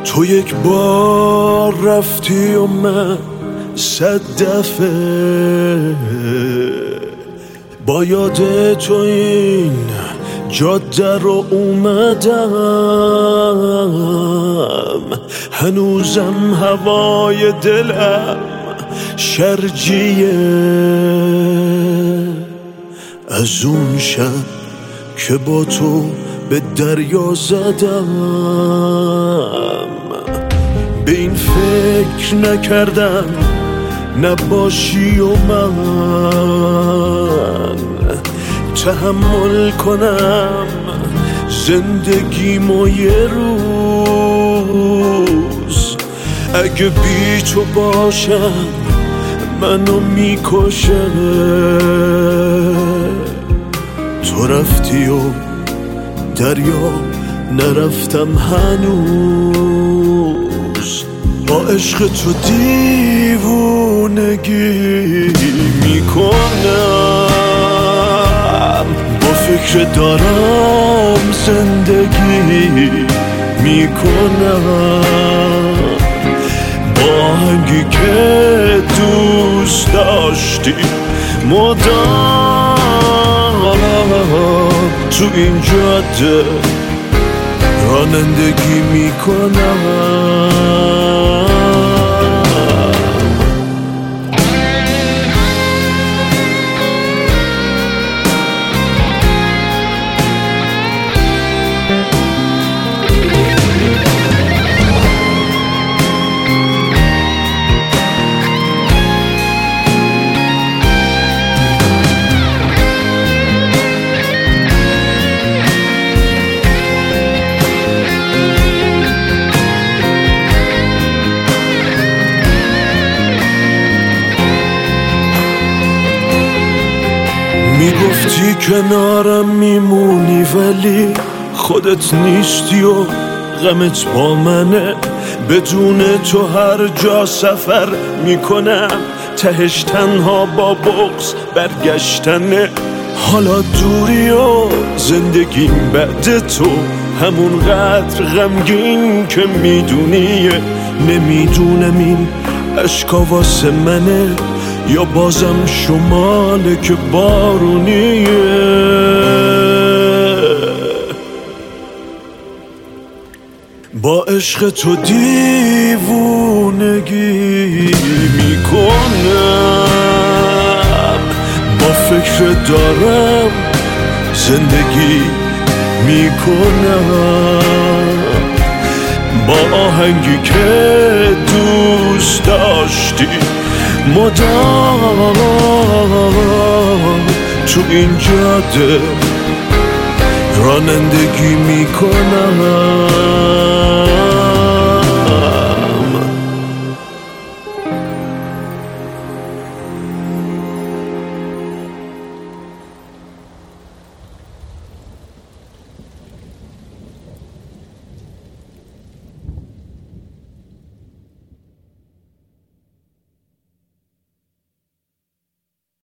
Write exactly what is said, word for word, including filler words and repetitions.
تو یک بار رفتی و من صد دفعه با یاد تو این جاده رو اومدم، هنوزم هوای دلم شرجیه از اون شب که با تو به دریا زدم. به این فکر نکردم نباشی و من تحمل کنم زندگیمو یه روز. اگه بی تو باشم منو میکشه. تو رفتی و دریا نرفتم هنوز. با عشق تو دیوونگی میکنم، با فکر دارم زندگی میکنم. با آهنگی که دوست داشتی مدام تو این جاده رانندگی میکنم. میگفتی کنارم میمونی ولی خودت نیستی و غمت با منه. بدون تو هر جا سفر میکنم، تهش تنها با بغض برگشتنه. حالا دوری و زندگیم بعد تو همون قدر غمگین که میدونی. نمیدونم این عشقا واسه منه یا بازم شماله که بارونیه. با عشق تو دیوونگی میکنم، با فکر دارم زندگی میکنم. با آهنگی که دوست داشتی مدام تو این جاده رانندگی میکنم.